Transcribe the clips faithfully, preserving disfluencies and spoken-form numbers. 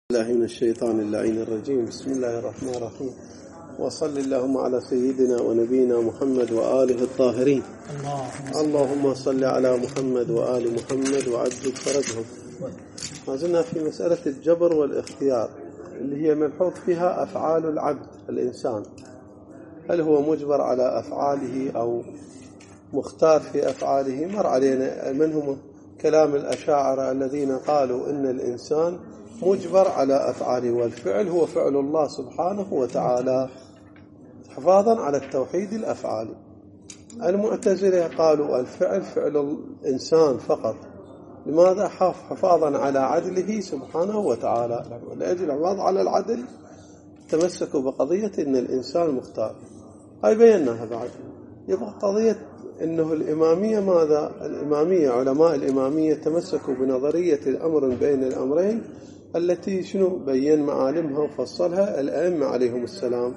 الله من الشيطان اللعين الرجيم. بسم الله الرحمن الرحيم، وصل اللهم على سيدنا ونبينا محمد وآله الطاهرين. اللهم صل على محمد وآل محمد وعجل فرجهم. ما زلنا في مسألة الجبر والاختيار اللي هي ملحوظ فيها أفعال العبد الإنسان، هل هو مجبر على أفعاله أو مختار في أفعاله؟ مر علينا من هم كلام الأشاعرة الذين قالوا إن الإنسان مجبر على أفعاله، والفعل هو فعل الله سبحانه وتعالى حفاظا على التوحيد الأفعالي. المعتزلة قالوا الفعل فعل الإنسان فقط، لماذا؟ حفاظا على عدله سبحانه وتعالى. لأجل الحفاظ على العدل تمسكوا بقضية إن الإنسان مختار. هاي بيناها بعد. يبقى قضية إنه الإمامية ماذا؟ الإمامية علماء الإمامية تمسكوا بنظرية الأمر بين الأمرين التي شنو بين معالمها وفصلها الأئمة عليهم السلام.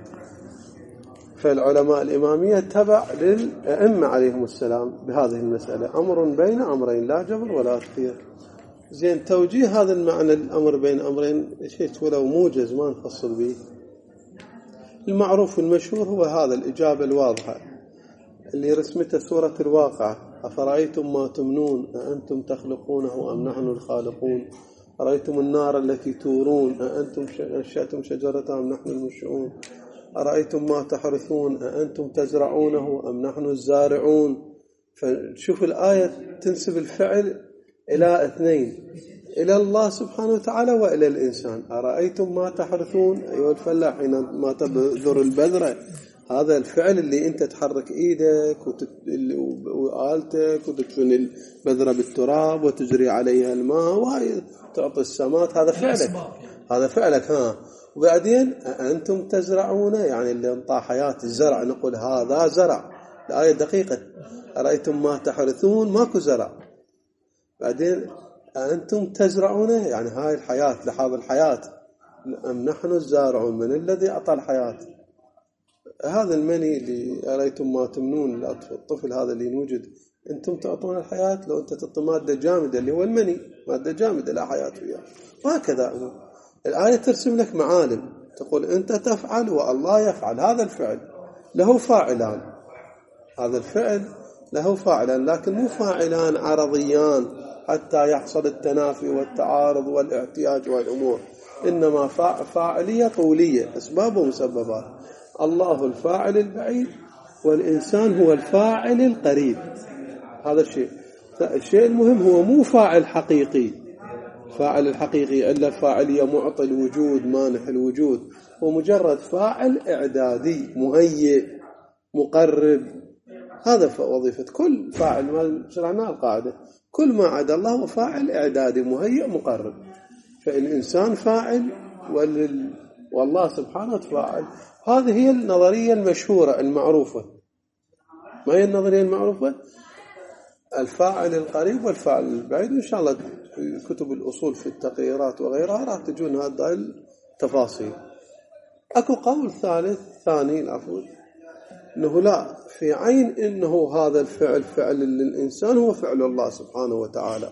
فالعلماء الإمامية تبع للأئمة عليهم السلام بهذه المسألة، أمر بين أمرين لا جبر ولا تخيير. زين، توجيه هذا المعنى الأمر بين أمرين شيء ولو موجز ما نفصل به. المعروف والمشهور هو هذا الإجابة الواضحة اللي رسمته سورة الواقعة: أفرأيتم ما تمنون أأنتم تخلقونه أم نحن الخالقون؟ أرأيتم النار التي تورون أأنتم أنشأتم شجرتها أم نحن المنشئون؟ أرأيتم ما تحرثون أأنتم تزرعونه أم نحن الزارعون؟ فشوف الآية تنسب الفعل إلى اثنين، إلى الله سبحانه وتعالى وإلى الإنسان. أرأيتم ما تحرثون، أيها الفلاح حينما تبذر البذرة، هذا الفعل اللي أنت تحرك إيدك وآلتك وتدفن البذرة بالتراب وتجري عليها الماء وتعطي السمات، هذا فعلك، هذا فعلك. ها وبعدين أنتم تزرعون، يعني اللي انطى حياة الزرع نقول هذا زرع. الآية دقيقة: أرأيتم ما تحرثون، ماكو زرع. بعدين أنتم تزرعون، يعني هاي الحياة، لحاظ الحياة. أم نحن الزارعون، من الذي أعطى الحياة؟ هذا المني اللي أرأيتم ما تمنون، الطفل هذا اللي نوجد، أنتم تعطون الحياة. لو أنت تعطي مادة جامدة اللي هو المني، مادة جامدة لا حياة فيها. وهكذا الآية ترسم لك معالم، تقول أنت تفعل والله يفعل. هذا الفعل له فاعلان، هذا الفعل له فاعلان، لكن مو فاعلان عرضيان حتى يحصل التنافي والتعارض والاحتياج والأمور، إنما فاعلية طولية، أسباب ومسببات. الله الفاعل البعيد والإنسان هو الفاعل القريب. هذا الشيء. الشيء المهم هو مو فاعل حقيقي، فاعل الحقيقي إلا فاعلية معطي الوجود مانح الوجود، هو مجرد فاعل إعدادي مهيئ مقرب. هذا وظيفة كل فاعل، ما شرحنا القاعدة: كل ما عدا الله هو فاعل إعدادي مهيئ مقرب. فالإنسان فاعل والله سبحانه فاعل. هذه هي النظرية المشهورة المعروفة. ما هي النظرية المعروفة؟ الفاعل القريب والفاعل البعيد. إن شاء الله كتب الأصول في التقريرات وغيرها راح تجون هذه التفاصيل. أكو قول ثالث ثاني العفو، إنه لا، في عين إنه هذا الفعل فعل للإنسان هو فعل الله سبحانه وتعالى،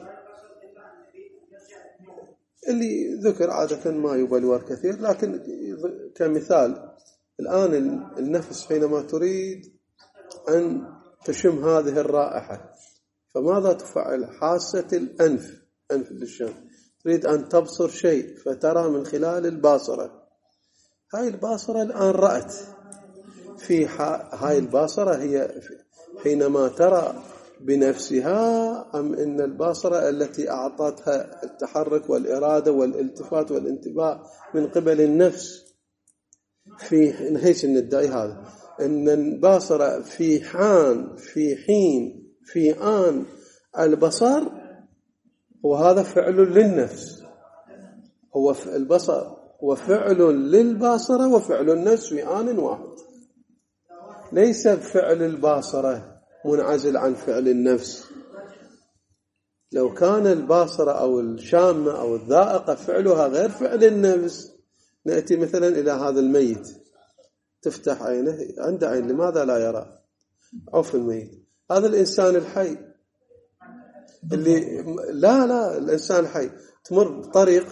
اللي ذكر عادة ما يبلور كثير. لكن كمثال الآن النفس حينما تريد أن تشم هذه الرائحة، فماذا تفعل؟ حاسة الأنف، أنف للشم. تريد أن تبصر شيء فترى من خلال الباصرة. هاي الباصرة الآن رأت في هاي الباصرة هي حينما ترى بنفسها، أم إن الباصرة التي أعطتها التحرك والإرادة والالتفات والانتباه من قبل النفس؟ في نحيث ندعي هذا إن الباصرة في حان في حين في آن البصر، وهذا فعل للنفس. هو البصر وفعل للباصرة وفعل النفس في آن واحد، ليس فعل الباصرة منعزل عن فعل النفس. لو كان الباصرة أو الشامة أو الذائقة فعلها غير فعل النفس، نأتي مثلا إلى هذا الميت، تفتح عينه، عنده عين، لماذا لا يرى؟ أو في الميت. هذا الإنسان الحي اللي لا لا الإنسان الحي تمر بطريق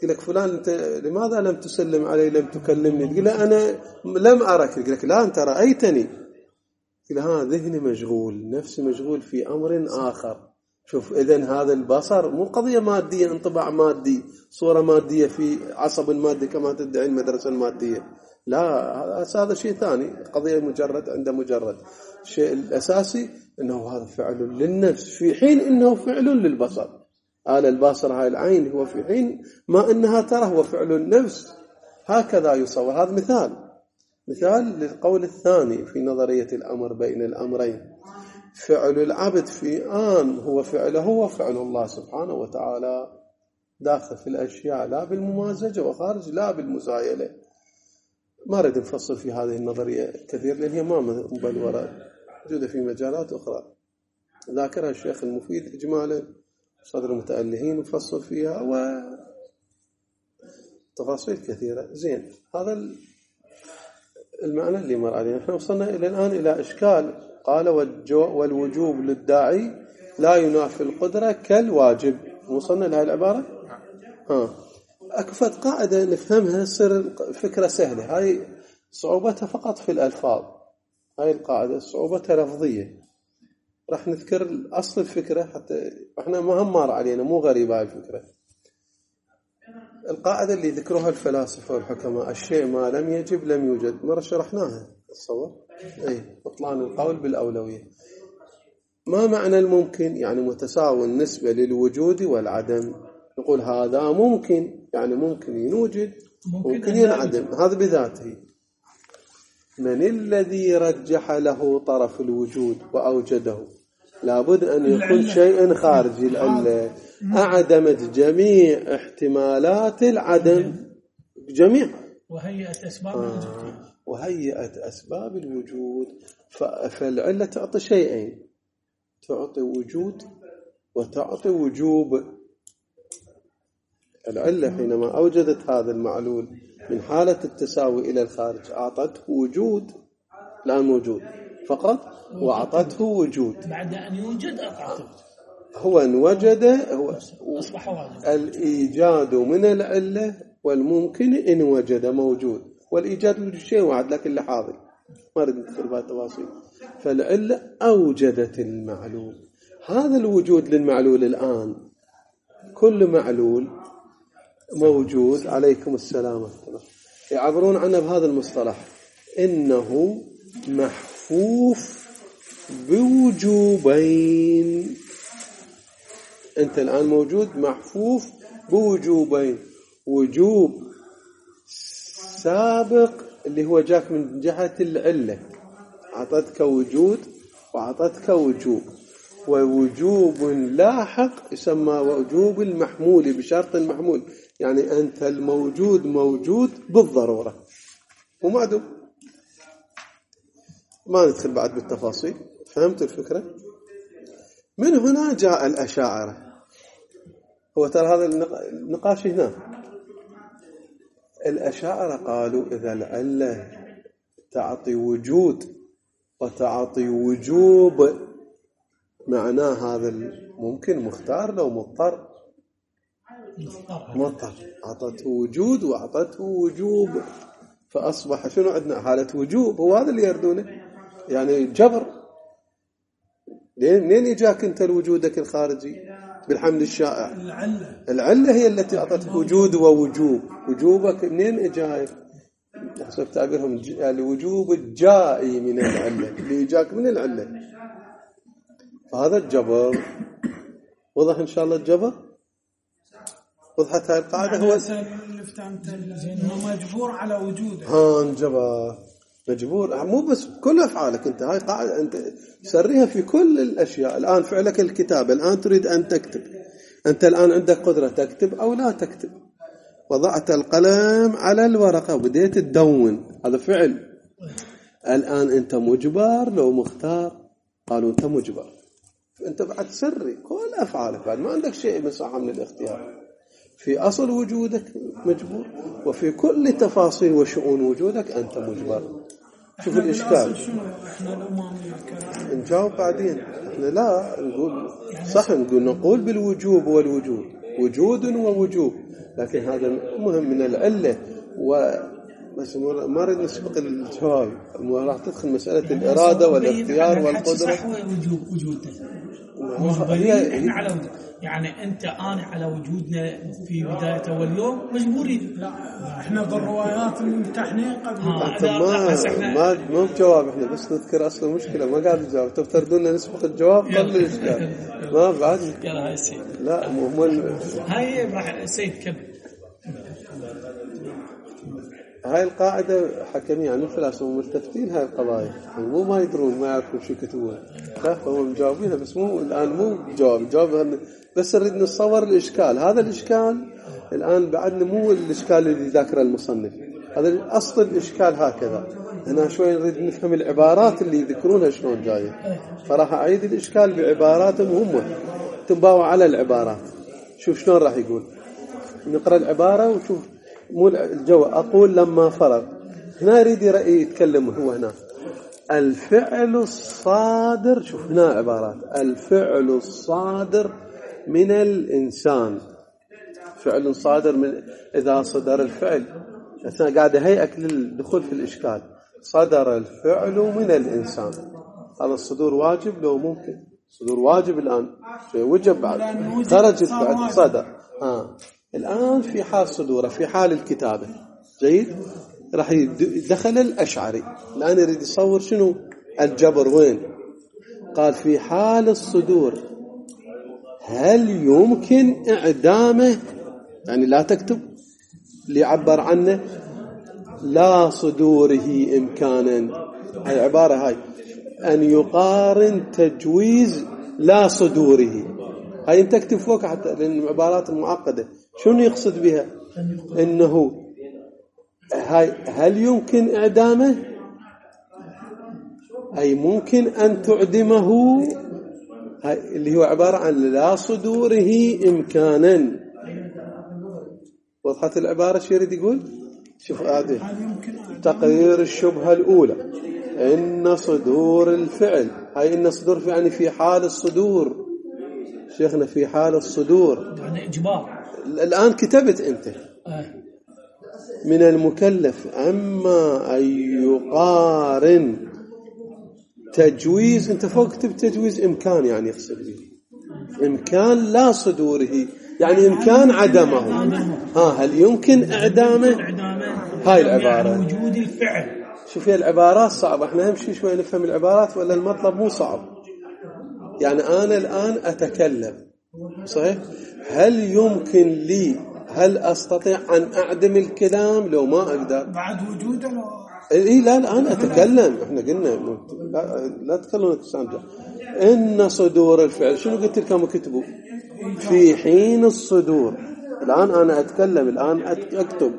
يقول لك فلان أنت لماذا لم تسلم علي لم تكلمني؟ تقول له أنا لم أرك. يقول لك لا أنت رأيتني. تقول ها ذهني مشغول، نفسي مشغول في أمر آخر. شوف إذن هذا البصر مو قضية مادية، انطباع مادي، صورة مادية في عصب مادي كما تدعي المدرسة المادية. لا هذا شيء ثاني، قضية مجرد عند مجرد. الشيء الأساسي أنه هذا فعل للنفس في حين أنه فعل للبصر. آل البصر هاي العين هو في حين ما أنها ترى هو فعل النفس. هكذا يصور. هذا مثال مثال للقول الثاني في نظرية الأمر بين الأمرين. فعل العبد في آن هو فعله وفعل الله سبحانه وتعالى داخل في الأشياء لا بالممازجة وخارج لا بالمزايلة. ما أريد نفصل في هذه النظرية كثير لأن هي ما مبلورة، موجودة في مجالات أخرى ذاكرها الشيخ المفيد إجمالا صدر المتألهين وفصل فيها وتفاصيل كثيرة. زين هذا المعنى اللي مر علينا. نحن وصلنا إلى الآن إلى إشكال. قال والوجوب للداعي لا ينافي القدرة كالواجب. وصلنا لهذه العبارة. ها أكفت قاعدة نفهمها سر فكرة سهلة. هاي صعوبتها فقط في الألفاظ. هاي القاعدة صعوبتها لفظية. راح نذكر أصل الفكرة حتى احنا مهم مر علينا مو غريبة هاي الفكرة. القاعدة اللي ذكروها الفلاسفة والحكماء الشيء ما لم يجب لم يوجد. مرة شرحناها الصور أي بطلان القول بالأولوية. ما معنى الممكن؟ يعني متساوي النسبة للوجود والعدم. نقول هذا ممكن يعني ممكن ينوجد ممكن ينعدم. هذا بذاته. من الذي رجح له طرف الوجود وأوجده؟ لابد أن يكون شيء خارجي. العلة أعدمت جميع احتمالات العدم جميع وهيئة أسباب الوجود آه. وهيئة أسباب الوجود. فالعلة تعطي شيئين، تعطي وجود وتعطي وجوب. العلة حينما أوجدت هذا المعلول من حالة التساوي إلى الخارج أعطته وجود لا موجود فقط وأعطته وجود. بعد أن يوجد أعطته هو أن وجد هو أصبح واجب. الإيجاد من العلة والممكن إن وجد موجود، والإيجاد شيء واحد لكن لحاضر ما أريد ندخل بها التفاصيل. فالعلة أوجدت المعلول. هذا الوجود للمعلول الآن كل معلول موجود عليكم السلام يعبرون عنه بهذا المصطلح إنه محفوف بوجوبين. أنت الآن موجود محفوف بوجوبين. وجوب سابق اللي هو جاك من جهة العلة أعطتك وجود وأعطتك وجوب، ووجوب لاحق يسمى وجوب المحمول بشرط المحمول. يعني أنت الموجود موجود بالضرورة ومعدوم. ما ندخل بعد بالتفاصيل. فهمت الفكرة؟ من هنا جاء الأشاعرة. هو ترى هذا النقاش هنا. الأشاعرة قالوا إذا العلة تعطي وجود وتعطي وجوب معناه هذا ممكن مختار لو مضطر مضطر أعطته وجود وأعطته وجوب فأصبح شنو عندنا حالة وجوب. هو هذا اللي يردونه يعني جبر. منين يجاك أنت الوجودك الخارجي بالحمل الشائع؟ العلة العلة هي التي أعطتك وجود ووجوب. وجوبك منين إجاك؟ حسب تعبيرهم الوجوب الجائي من العلة اللي يجاك من العلة. فهذا الجبر. وضح إن شاء الله الجبر؟ وضحت هاي القاعدة. هو اللي فهمت إنه مجبور على وجوده. ها انجبر مجبور مو بس كل أفعالك أنت. هاي قاعدة أنت سريها في كل الأشياء. الآن فعلك الكتابة، الآن تريد أن تكتب، أنت الآن عندك قدرة تكتب أو لا تكتب. وضعت القلم على الورقة وبديت تدون، هذا فعل. الآن أنت مجبر لو مختار؟ قالوا أنت مجبر. أنت بعد سري كل أفعالك بعد ما عندك شيء مساحة من الاختيار. في أصل وجودك مجبور، وفي كل تفاصيل وشؤون وجودك أنت مجبر. شوف الإشكال. نجاوب بعدين. احنا لا نقول صح، نقول نقول بالوجوب والوجود وجود ووجوب، لكن هذا مهم من العلة. و بس ما نريد نسبق الجواب، راح تدخل مسألة الإرادة والاختيار والقدرة. صح وجوب وجودنا احنا على وجود. يعني انت انا على وجودنا في بداية اول يوم مجبورين. لا احنا بالروايات الممتحنين قبل ما ما مو بجواب، احنا بس نذكر اصل المشكلة ما قاعد نجاوب. انتم تردون نسبق الجواب قبل الاشكال. ما بعد يلا هاي السيد. لا مو مو هاي راح السيد كمل. هاي القاعدة حكمية عن الفلاسفة ملتفتين هاي القضايا، مو ما يدرون ما يعرفون شو يكتبون، لا هم مجاوبينها بس مو الآن مو جواب جواب بس نريد نتصور الإشكال. هذا الإشكال الآن بعدنا مو الإشكال اللي ذاكره المصنف، هذا أصل الإشكال هكذا. هنا شوي نريد نفهم العبارات اللي يذكرونها شلون جاية، فراح أعيد الإشكال بعباراتهم هم، تنباوع على العبارات. شوف شلون راح يقول، نقرأ العبارة وشوف مو الجو. أقول لما فرغ، هنا يريد يتكلم هو هنا الفعل الصادر. شوف هنا عبارات الفعل الصادر من الإنسان، فعل صادر من إذا صدر الفعل. أثناء قاعدة هيئك للدخول في الإشكال. صدر الفعل من الإنسان، هذا الصدور واجب لو ممكن صدور واجب الآن وجب بعد خرجت بعد صدر. آه. الآن في حال صدوره في حال الكتابة جيد راح يدخل الأشعري الآن يريد يصور شنو الجبر وين. قال في حال الصدور هل يمكن إعدامه، يعني لا تكتب ليعبر عنه لا صدوره إمكانا. هاي عبارة هاي أن يقارن تجويز لا صدوره. هاي انت تكتب فوق حتى لأن العبارات المعقدة شنو يقصد بها إنه هاي هل يمكن إعدامه أي ممكن أن تعدمه، هاي اللي هو عبارة عن لا صدوره إمكانا. وضحت العبارة شو يريد يقول؟ شوف هذه تقرير الشبهة الأولى إن صدور الفعل، هاي إن صدور يعني في حال الصدور شيخنا في حال الصدور يعني إجبار. الآن كتبت أنت من المكلف أما أن يقارن تجويز، أنت فوق كتب تجويز إمكان يعني يقصد به إمكان لا صدوره يعني إمكان عدمه. ها هل يمكن إعدامه؟ هاي العبارة يعني وجود الفعل. شوف هي العبارات صعبة، احنا نمشي شوي نفهم العبارات ولا المطلب مو صعب. يعني أنا الآن أتكلم صحيح، هل يمكن لي هل أستطيع أن أعدم الكلام لو ما أقدر بعد وجوده؟ إيه لا الآن أتكلم، احنا قلنا لا, لا تكلموا تسامجة. إن صدور الفعل شنو قلت لكم كتبوا في حين الصدور. الآن أنا أتكلم الآن أكتب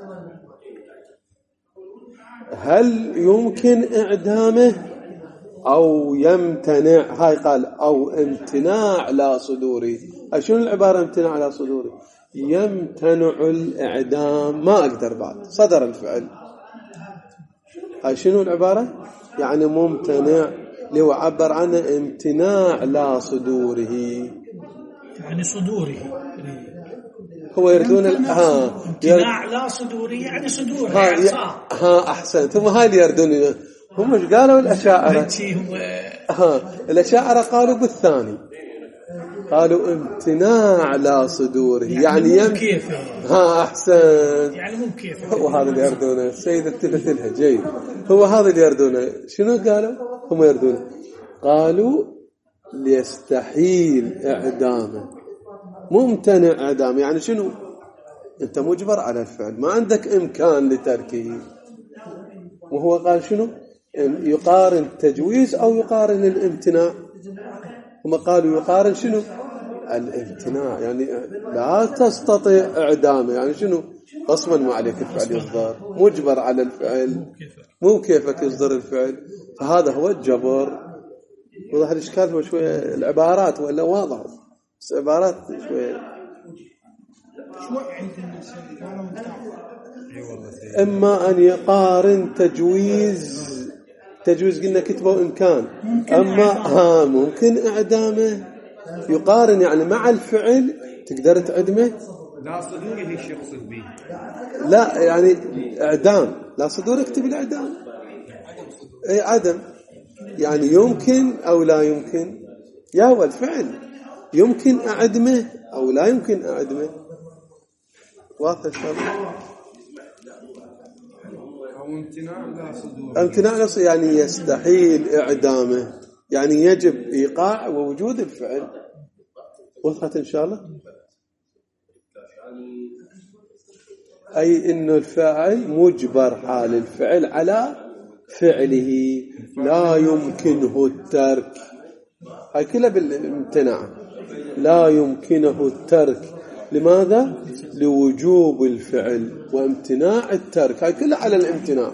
هل يمكن إعدامه أو يمتنع. هاي قال أو امتناع لا صدوري. شنو العبارة امتناع لا صدوري؟ يمتنع الإعدام ما أقدر بعد صدر الفعل. هاي شنو العبارة؟ يعني ممتنع اللي هو عبر عنه امتناع لا صدوره يعني صدوره هو يردون ها امتناع لا صدوري يعني صدور ها, يعني ها أحسنت. هم هاي اللي يردون هم ايش قالوا الأشاعرة؟ ها الأشاعرة قالوا بالثاني قالوا امتناع لا صدوره يعني, يعني يم كيف ها أحسن يعني مو كيف. هو هذا اللي يردونه السيد التفت لها جيد. هو هذا اللي يردونه. شنو قالوا هم يردون؟ قالوا ليستحيل إعدامه ممتنع إعدامه يعني شنو أنت مجبر على الفعل ما عندك إمكان لتركه. وهو قال شنو يقارن التجويز أو يقارن الامتناع. هم قالوا يقارن شنو الامتناع يعني لا تستطيع إعدامه يعني شنو غصبا ما عليك الفعل يصدر مجبر على الفعل مو كيفك يصدر الفعل. فهذا هو الجبر. وضح الإشكال هو شوية العبارات ولا واضح بس عبارات شوية إما أن يقارن تجويز تجويز قلنا كتبه إمكان أما ها ممكن إعدامه. يقارن يعني مع الفعل تقدر تعدمه؟ لا صدوري هيش يقصد به. لا يعني إعدام، لا صدور اكتب الإعدام. أي عدم يعني يمكن أو لا يمكن، يا هو الفعل يمكن أعدمه أو لا يمكن أعدمه. واضح إن شاء الله. أو امتناع لا صدور. امتناع لا يعني يستحيل إعدامه، يعني يجب إيقاع ووجود الفعل. وضحت إن شاء الله. أي إنه الفاعل مجبر حال الفعل على فعله، لا يمكنه الترك. هاي كلها بالامتناع، لا يمكنه الترك. لماذا؟ لوجوب الفعل وامتناع الترك. هاي كلها على الامتناع.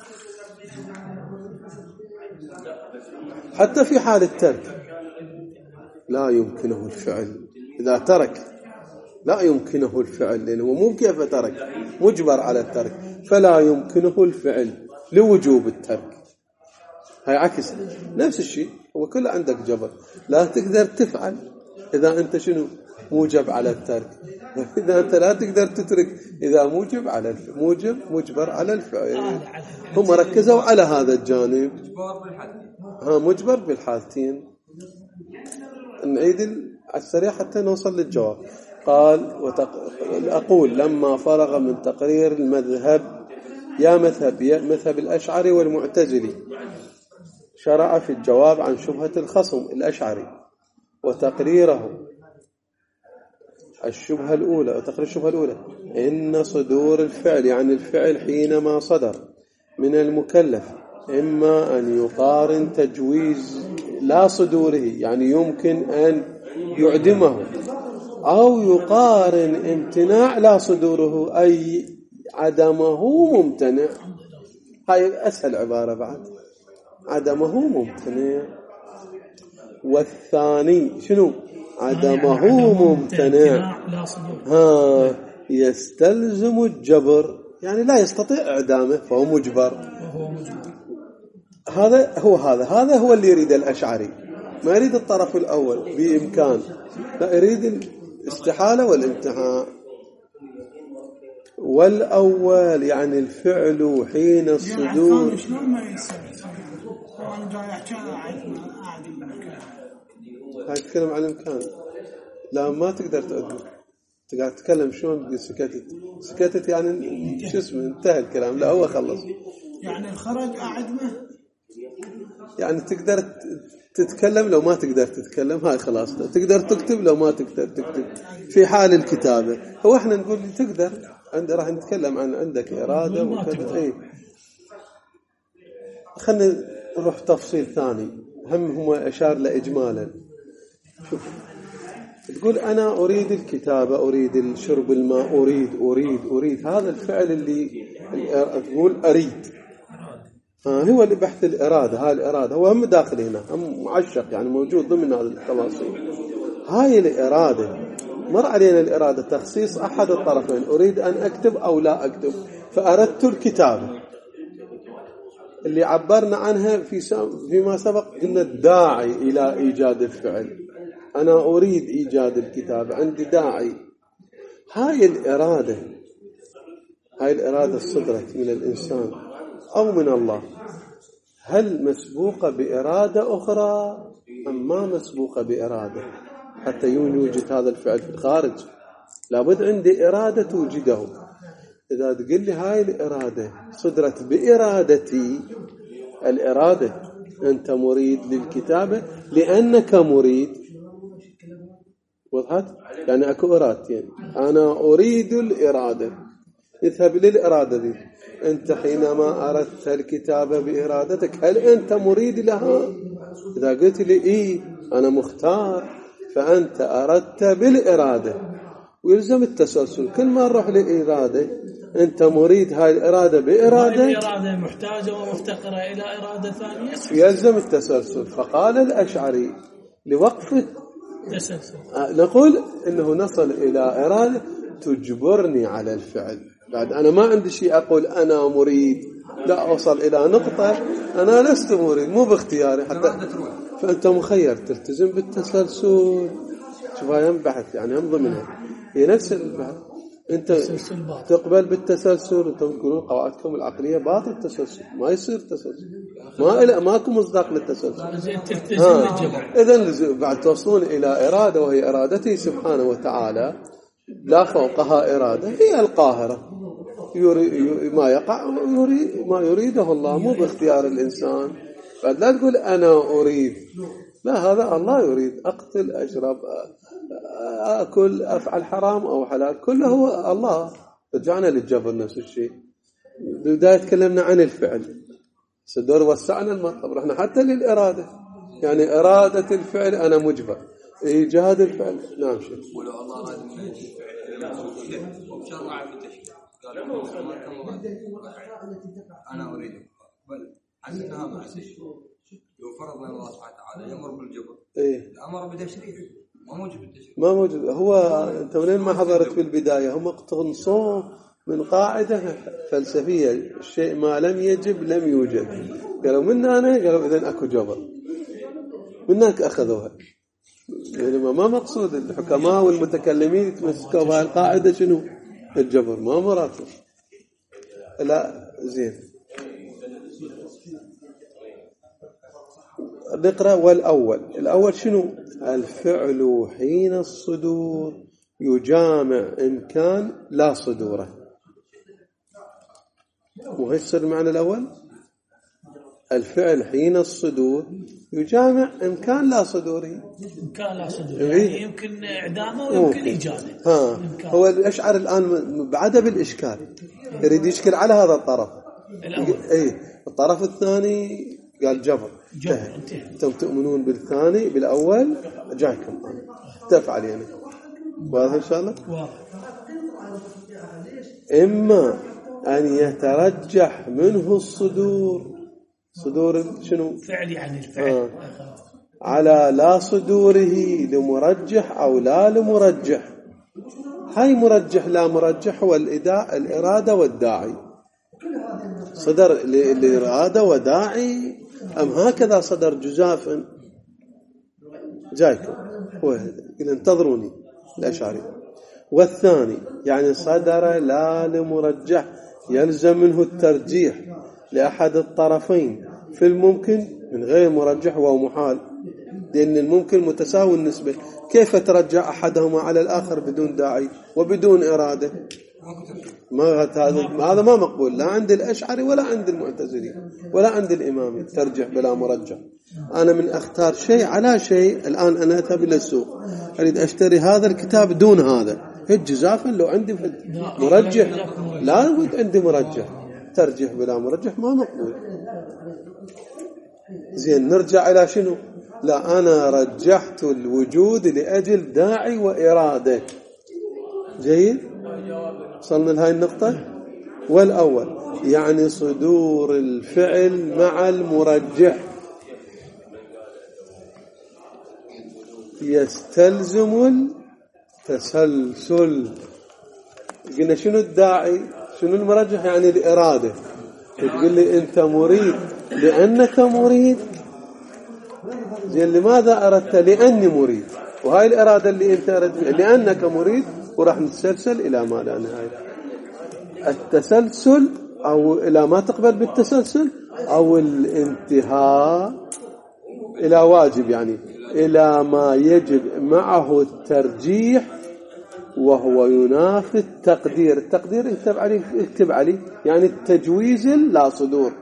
حتى في حال الترك لا يمكنه الفعل. إذا ترك لا يمكنه الفعل لأنه مو كيف ترك، مجبر على الترك، فلا يمكنه الفعل لوجوب الترك. هاي عكس نفس الشيء، هو كله عندك جبر. لا تقدر تفعل إذا أنت شنو موجب على الترك، إذا أنت لا تقدر تترك إذا موجب على الفعل. موجب مجبر على الفعل. هم ركزوا على هذا الجانب. ها مجبر بالحالتين. نعيد على السريع حتى نوصل للجواب. قال وتق... أقول لما فرغ من تقرير المذهب يا مذهب يا مذهب الأشعري والمعتزلي، شرع في الجواب عن شبهة الخصم الأشعري وتقريره. الشبهة الأولى وتقرير الشبهة الأولى إن صدور الفعل يعني الفعل حينما صدر من المكلف إما أن يقارن تجويز لا صدوره يعني يمكن أن يعدمه، أو يقارن امتناع لا صدوره أي عدمه ممتنع. هاي أسهل عبارة بعد، عدمه ممتنع. والثاني شنو؟ عدمه ممتنع ها يستلزم الجبر يعني لا يستطيع إعدامه فهو مجبر. هذا هو هذا هذا هو اللي يريد الأشعري، ما يريد الطرف الأول بإمكان، لا يريد الاستحالة والامتحان. والأول يعني الفعل حين الصدور. شلون ما يصير؟ أنا جاي أحكي أعد المكان. هاي تتكلم عن الإمكان، لا ما تقدر تقدر تقدر تتكلم شلون سكتت سكتت يعني شو اسمه انتهى الكلام. لا هو خلص يعني الخرج أعدمه يعني تقدر تتكلم لو ما تقدر تتكلم. هاي خلاص تقدر تكتب لو ما تقدر تكتب في حال الكتابة. هو احنا نقول تقدر عند راح نتكلم عن عندك إرادة وكذا. ايه خلنا نروح تفصيل ثاني هم هو أشار لإجمالا. شوف تقول أنا أريد الكتابة، أريد الشرب الماء، أريد أريد أريد هذا الفعل اللي تقول أريد آه هو اللي بحث الإرادة. هاي الإرادة هو هم داخل هنا، هم معشق يعني موجود ضمن هذه التفاصيل. هاي الإرادة مر علينا الإرادة تخصيص أحد الطرفين، أريد أن أكتب أو لا أكتب، فأردت الكتابة اللي عبرنا عنها في فيما سبق. قلنا الداعي إلى إيجاد الفعل، أنا أريد إيجاد الكتابة، عندي داعي. هاي الإرادة هاي الإرادة صدرت من الإنسان أو من الله، هل مسبوقة بإرادة أخرى أم ما مسبوقة بإرادة؟ حتى يوجد هذا الفعل في الخارج لابد عندي إرادة توجده. إذا تقول لي هاي الإرادة صدرت بإرادتي، الإرادة أنت مريد للكتابة لأنك مريد. وضحت؟ يعني أكو إرادتين، أنا أريد الإرادة، اذهب للإرادة دي. أنت حينما أردت الكتابة بإرادتك هل أنت مريد لها؟ إذا قلت لي إيه أنا مختار فأنت أردت بالإرادة، ويلزم التسلسل. كل ما نروح لإرادة أنت مريد هاي الإرادة بإرادة، الإرادة محتاجة ومفتقرة إلى إرادة ثانية، يلزم التسلسل. فقال الأشعري لوقف تسلسل نقول إنه نصل إلى إرادة تجبرني على الفعل. بعد أنا ما عندي شيء أقول أنا مريد، لا أوصل إلى نقطة أنا لست مريد مو باختياري حتى، فأنت مخير تلتزم بالتسلسل. شوفها يم بحث يعني هم ضمنها هي نفس البحث. انت تقبل بالتسلسل، انتم تقولون قواعدكم العقليه باطل التسلسل، ما يصير تسلسل، ما إلا ماكو مصداق للتسلسل. اذا بعد توصلون الى اراده وهي ارادته سبحانه وتعالى لا فوقها اراده، هي القاهره يريد ما يقع يريد ما يريده الله، مو باختيار الانسان. بعد لا تقول انا اريد، لا هذا الله يريد، اقتل اشرب أكل أفعل حرام أو حلال كله هو الله. رجعنا للجبر نفس الشيء. بداية تكلمنا عن الفعل، سدور وسعنا المطلب، رحنا حتى للإرادة، يعني إرادة الفعل أنا مجبر، إيجاد الفعل. نعم شيخ. ولو الله أراد من الفعل وشرع في التشريع قال أنا أريد بل عزتها مع التشريع. لو فرضنا الله سبحانه وتعالى يأمر بالجبر إيه؟ أمر بتشريع ما موجود بالتشريع، ما موجود. هو أنت منين ما حضرت في البداية هم اقتنصوا من قاعدة فلسفية، الشيء ما لم يجب لم يوجد. قالوا منا أنا قالوا إذن أكو جبر، منك أخذوها. يعني ما مقصود الحكماء والمتكلمين يتمسكوا بهذه القاعدة شنو؟ الجبر، ما مراته. لا زين نقرأ. والأول الأول شنو؟ الفعل حين الصدور يجامع إمكان لا صدوره. وهيش صار المعنى الأول؟ الفعل حين الصدور يجامع إمكان لا صدوره. إمكان لا صدوره يعني يمكن إعدامه ويمكن إيجاده. ها هو الأشعر الآن بعده بالإشكال، يريد يشكل على هذا الطرف الأول. أي الطرف الثاني قال جبر. أنتم تؤمنون بالثاني بالأول جايكم أنا تفعل يعني واضح إن شاء الله. إما أن يترجح منه الصدور، صدور شنو؟ فعل يعني الفعل آه. على لا صدوره لمرجح أو لا لمرجح. هاي مرجح لا مرجح هو الإرادة والداعي. صدر الإرادة وداعي أم هكذا صدر جزافا جايكم هو انتظروني الأشعري. والثاني يعني صدر لا لمرجح يلزم منه الترجيح لأحد الطرفين في الممكن من غير مرجح وهو محال، لأن الممكن متساوي النسبة. كيف ترجع أحدهما على الآخر بدون داعي وبدون إرادة؟ ما هذا هذا ما مقبول لا عند الأشعري ولا عند المعتزلي ولا عند الإمامي. ترجح بلا مرجح. أنا من أختار شيء على شيء، الآن أنا أذهب إلى السوق أريد أشتري هذا الكتاب دون هذا، هج جزافا لو عندي مرجح لا بد عندي مرجح. ترجح بلا مرجح ما مقبول. زين نرجع إلى شنو؟ لا أنا رجحت الوجود لأجل داعي وإرادة. جيد وصلنا لهاي النقطة. والأول يعني صدور الفعل مع المرجح يستلزم التسلسل. قلنا شنو الداعي شنو المرجح؟ يعني الإرادة. تقول لي أنت مريد لأنك مريد، زين لماذا أردت؟ لأني مريد، وهاي الإرادة اللي أنت أردت لأنك مريد، وراح نتسلسل إلى ما لا نهاية. التسلسل أو إلى ما تقبل بالتسلسل أو الانتهاء إلى واجب، يعني إلى ما يجب معه الترجيح وهو ينافي التقدير. التقدير اكتب عليه اكتب عليه يعني التجويز لا صدور.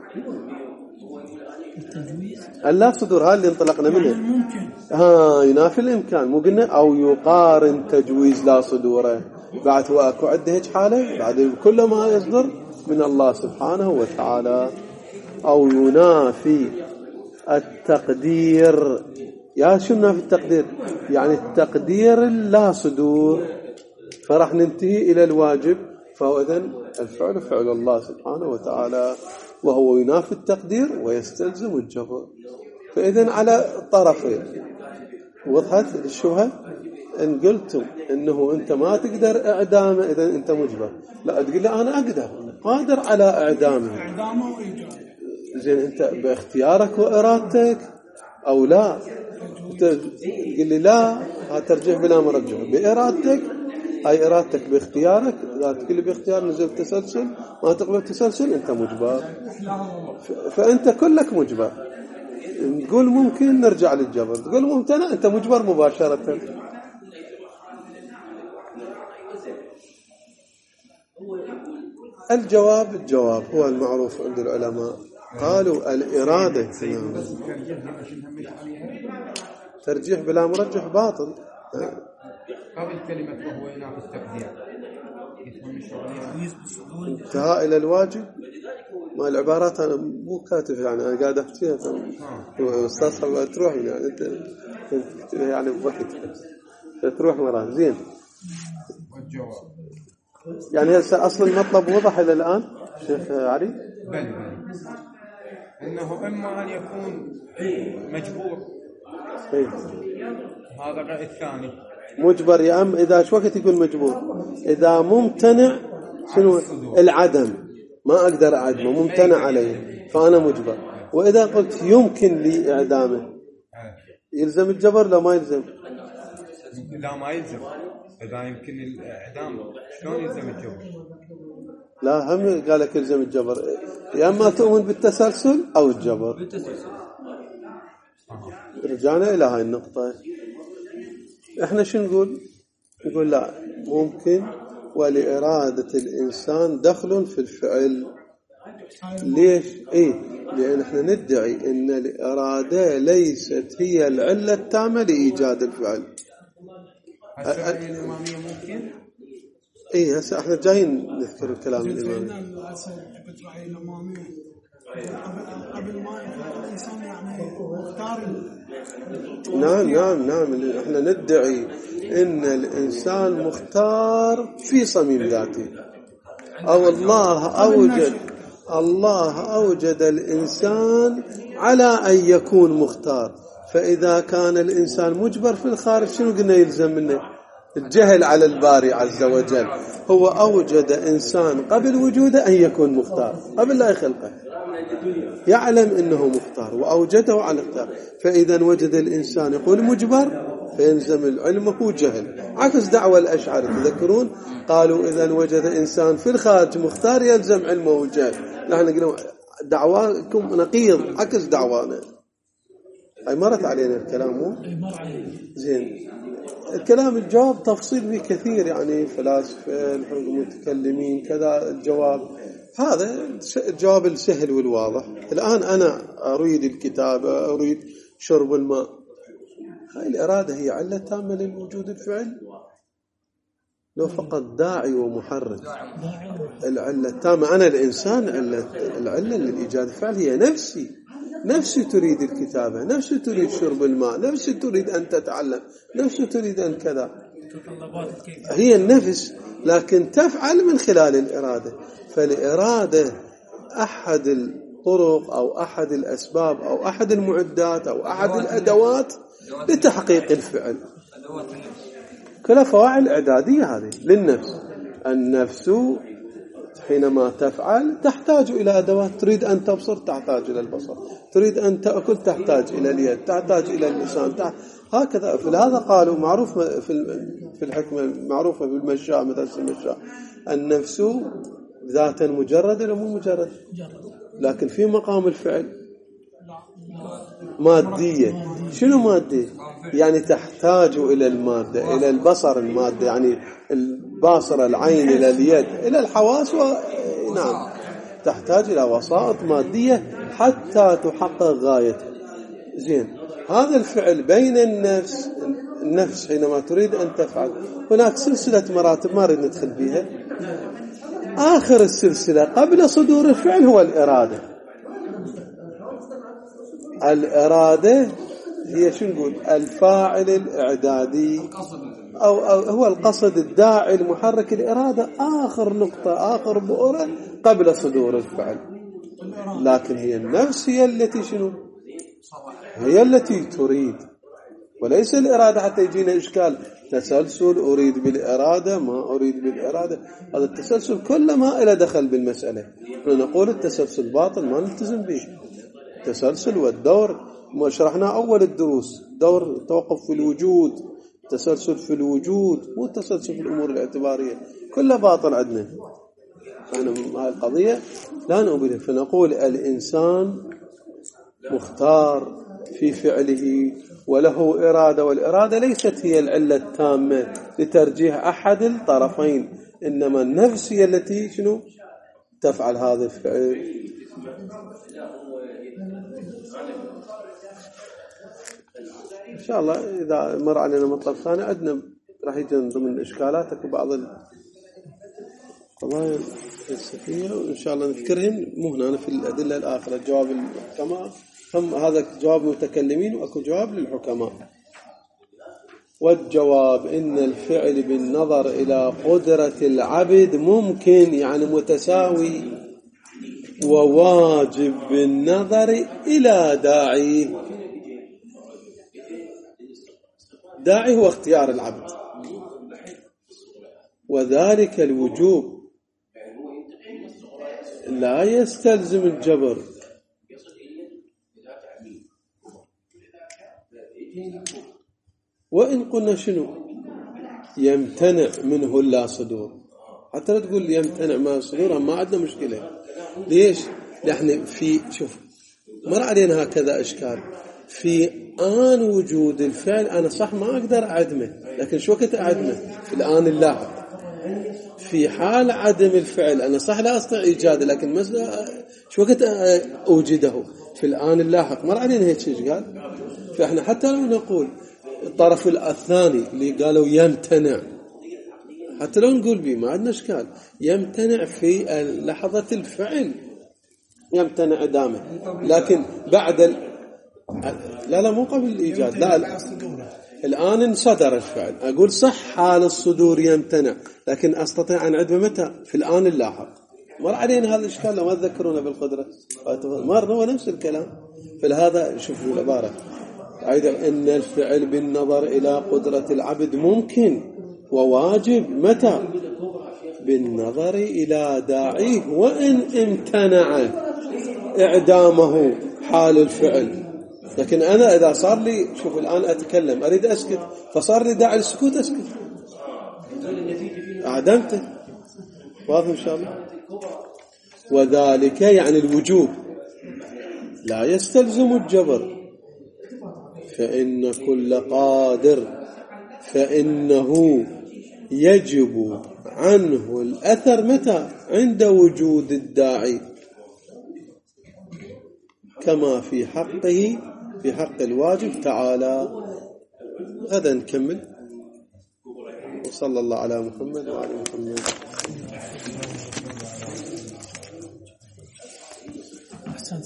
التجويز لا صدور هذا اللي انطلقنا منه. ممكن ها ينافي الإمكان، مو قلنا أو يقارن تجويز لا صدوره. بعد واكو عده هيك حاله بعد كل ما يصدر من الله سبحانه وتعالى. أو ينافي التقدير. يا شو ينافي التقدير؟ يعني التقدير لا صدور، فراح ننتهي إلى الواجب. فهو إذن الفعل فعل الله سبحانه وتعالى وهو ينافي التقدير ويستلزم الجبر. فإذن على الطرفين وضحت الشبهة. إن قلتم إنه أنت ما تقدر إعدامه إذن أنت مجبر، لا تقول لي أنا أقدر قادر على إعدامه. إعدامه وإيجابه زين أنت باختيارك وإرادتك أو لا؟ تقول لي لا هذا ترجيح بلا مرجح بإرادتك، هاي إرادتك باختيارك، إذا تقول لي باختيار نزل تسلسل ما تقبل تسلسل أنت مجبر، فأنت كلك مجبر. تقول ممكن نرجع للجبر، تقول ممتنع أنت مجبر مباشرة. الجواب الجواب هو المعروف عند العلماء، قالوا الإرادة ترجيح بلا مرجح باطل. قبل كلمة وهو ينافي التقدير انتهاء إلى الواجب، ما العبارات أنا مو كاتب يعني أنا قاعد أحكيها أستاذ حبا تروح يعني أنت يعني بوقت تروح مرة زين. والجواب يعني هسه أصل المطلب وضح إلى الآن شيخ علي؟ بل بل إنه إما أن يكون مجبور، إيه؟ هذا الرأي الثاني مجبر يا أم إذا شو وقت يكون مجبور؟ إذا ممتنع شنو العدم ما أقدر أعدمه ممتنع عليه فأنا مجبر. وإذا قلت يمكن لي إعدامه يلزم الجبر لا ما يلزم؟ لا ما يلزم. إذا يمكن الإعدام شلون يلزم الجبر؟ لا هم قال لك يلزم الجبر، يا أما تؤمن بالتسلسل أو الجبر. رجعنا إلى هاي النقطة. إحنا شو نقول؟ نقول لا ممكن ولإرادة الإنسان دخل في الفعل. ليش؟ إيه؟ لأن إحنا ندعي إن الإرادة ليست هي العلة التامة لإيجاد الفعل. الرأي الإمامية ممكن؟ إيه هسه إحنا جايين نذكر الكلام الإمامي. قبل ما يكون الإنسان يعني مختار. نعم نعم نعم إحنا ندعي إن الإنسان مختار في صميم ذاته، أو الله أوجد الله أوجد الإنسان على أن يكون مختار. فإذا كان الإنسان مجبر في الخارج شنو قلنا يلزم منه؟ الجهل على الباري عز وجل. هو أوجد إنسان قبل وجوده أن يكون مختار، قبل لا يخلقه يعلم أنه مختار وأوجده على اختار. فإذا وجد الإنسان يقول مجبر فيلزم العلم هو جهل، عكس دعوة الأشعار تذكرون قالوا إذا وجد إنسان في الخارج مختار يلزم علمه جهل. نحن قلنا دعواكم نقيض عكس دعوانا. أي مرت علينا الكلام مو زين. الكلام الجواب تفصيل به كثير يعني فلاسفة المتكلمين كذا. الجواب هذا الجواب السهل والواضح. الآن أنا أريد الكتابة أريد شرب الماء، هاي الإرادة هي علة تامة للوجود الفعل؟ لو فقط داعي ومحرك العلة التامة. أنا الإنسان علة العلة للإيجاد الفعل هي نفسي. نفسي تريد الكتابة، نفسي تريد شرب الماء، نفسي تريد أن تتعلم، نفسي تريد أن كذا. هي النفس لكن تفعل من خلال الإرادة. فالإرادة أحد الطرق أو أحد الأسباب أو أحد المعدات أو أحد الأدوات لتحقيق الفعل. كلها فواعل إعدادية هذه للنفس. النفس حينما تفعل تحتاج إلى أدوات. تريد أن تبصر تحتاج إلى البصر، تريد أن تأكل تحتاج إلى اليد، تحتاج إلى اللسان تحتاج. هكذا. فلهذا قالوا معروف في الحكمة معروفة بالمشاء مثل المشاء النفس ذاتا مجردة ولا مو مجرد، لكن في مقام الفعل مادية. شنو مادية؟ يعني تحتاج إلى المادة، إلى البصر المادة يعني الباصرة العين، إلى اليد، إلى الحواس. نعم تحتاج إلى وسائط مادية حتى تحقق غايتها. زين. هذا الفعل بين النفس النفس حينما تريد أن تفعل هناك سلسلة مراتب ما نريد ندخل بها. آخر السلسلة قبل صدور الفعل هو الإرادة. الإرادة هي شو نقول الفاعل الإعدادي أو, أو هو القصد الداعي المحرك. الإرادة آخر نقطة آخر بؤرة قبل صدور الفعل. لكن هي النفس هي التي شنو هي التي تريد، وليس الإرادة. حتى يجينا إشكال تسلسل أريد بالإرادة ما أريد بالإرادة. هذا التسلسل كل ما إلى دخل بالمسألة. نقول التسلسل باطل ما نلتزم به. التسلسل والدور ما شرحناه أول الدروس، دور توقف في الوجود، تسلسل في الوجود، مو تسلسل في الأمور الاعتبارية، كلها باطل عندنا. فأنا من هذه القضية لا نؤمن، فنقول الإنسان مختار في فعله وله إرادة، والإرادة ليست هي العلة التامة لترجيح أحد الطرفين، إنما النفس هي التي شنو تفعل هذا الفعل. إن شاء الله إذا مر علينا مطلب ثاني عندنا راح يجي ضمن إشكالاتك وبعض القضايا الفلسفية، وإن شاء الله نذكرهن مو هنا في الأدلة الآخرة. جواب الحكماء هم هذا جواب المتكلمين وأكو جواب للحكماء. والجواب إن الفعل بالنظر إلى قدرة العبد ممكن، يعني متساوي، وواجب بالنظر إلى داعيه. داعي هو اختيار العبد، وذلك الوجوب لا يستلزم الجبر، وإن قلنا شنو يمتنع منه اللا صدور، حتى لا تقول يمتنع ما صدورها ما عندنا مشكلة. ليش؟ لأن في شوف مر علينا هكذا إشكال في آن وجود الفعل. أنا صح ما أقدر أعدمه، لكن شو وقت أعدمه؟ في الآن اللاحق. في حال عدم الفعل أنا صح لا أستطيع إيجاده، لكن مثلا شو وقت أوجده؟ في الآن اللاحق. مر علينا هيك شيء قال. فإحنا حتى لو نقول الطرف الثاني اللي قالوا يمتنع، حتى لو نقول به ما عندنا إشكال، يمتنع في لحظة الفعل، يمتنع دامه، لكن بعد ال... لا لا مو قبل الإيجاد، لا, لا. الآن انصدر الفعل، أقول صح حال الصدور يمتنع، لكن أستطيع أن أعدمه متى؟ في الآن اللاحق. مر علينا هذا الإشكال لو ما تذكرونا بالقدرة، مر هو نفس الكلام. فلهذا شوفوا العبارة أيضا إن الفعل بالنظر إلى قدرة العبد ممكن وواجب متى؟ بالنظر إلى داعيه، وإن امتنع إعدامه حال الفعل. لكن أنا إذا صار لي شوف الآن أتكلم أريد أسكت، فصار لي داعي السكوت أسكت، أعدمته. واضح إن شاء الله؟ وذلك يعني الوجوب لا يستلزم الجبر، فإن كل قادر فإنه يجب عنه الأثر متى؟ عند وجود الداعي، كما في حقه في حق الواجب تعالى. غدا نكمل. وصلى الله على محمد وعلى محمد.